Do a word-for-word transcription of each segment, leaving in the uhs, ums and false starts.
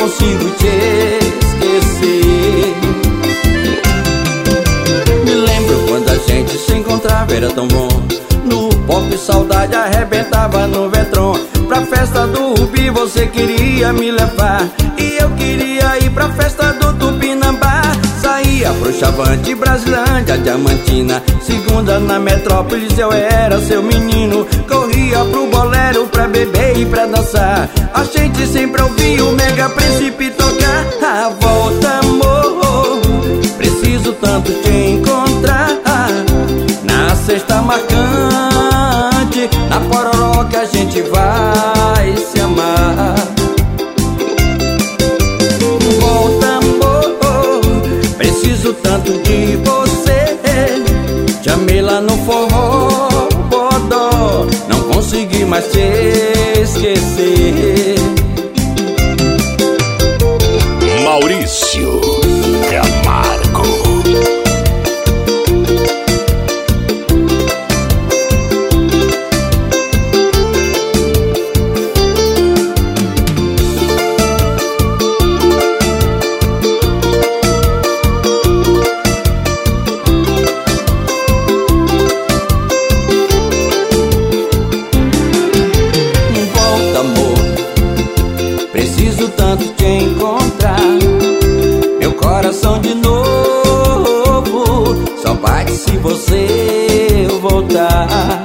consigo te esquecer. Me lembro quando a gente se encontrava, era tão bom. No pop saudade arrebentava no Vetron. Pra festa do Rubi você queria me levar, e eu queria ir pra festa do Tupinambá. Saía pro Chavante, Brasilândia, Diamantina. Segunda na Metrópolis eu era seu menino. Corria pro bolero pra beber e pra dançar. A gente sempre ouvia o Mega Príncipe tocar. Ah, volta amor, preciso tanto te encontrar. Na sexta marcante, na Pororó que a gente vai se amar. Volta amor, preciso tanto de você. Te amei lá no forró, bodó, não consegui mais te esquecer. Maurício Camargo. Preciso tanto te encontrar. Meu coração de novo só bate se você voltar.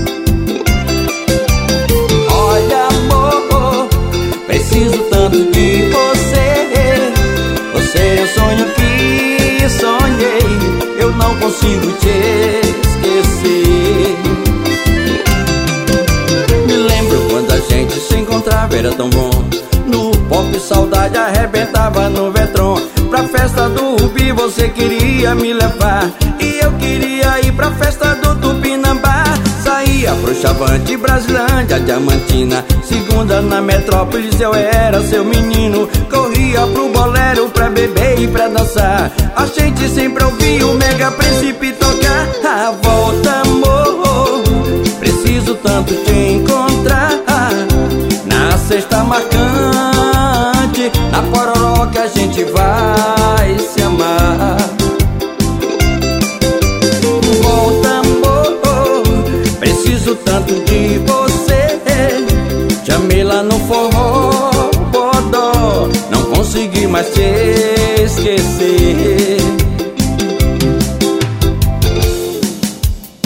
Olha amor, preciso tanto de você. Você é o sonho que sonhei, eu não consigo te esquecer. Me lembro quando a gente se encontrava, era tão bom. No pop saudade arrebentava no Vetron. Pra festa do Rubi você queria me levar, e eu queria ir pra festa do Tupinambá. Saía pro Chavante, Brasilândia, Diamantina. Segunda na Metrópolis eu era seu menino. Corria pro bolero pra beber e pra dançar. A gente sempre ouvia o Mega Príncipe tocar. Ah, volta amor, preciso tanto te encontrar. Na sexta marcante, na Pororó que a gente vai se amar. Volta amor, preciso tanto de você. Te amei lá no forró, bodó, não consegui mais te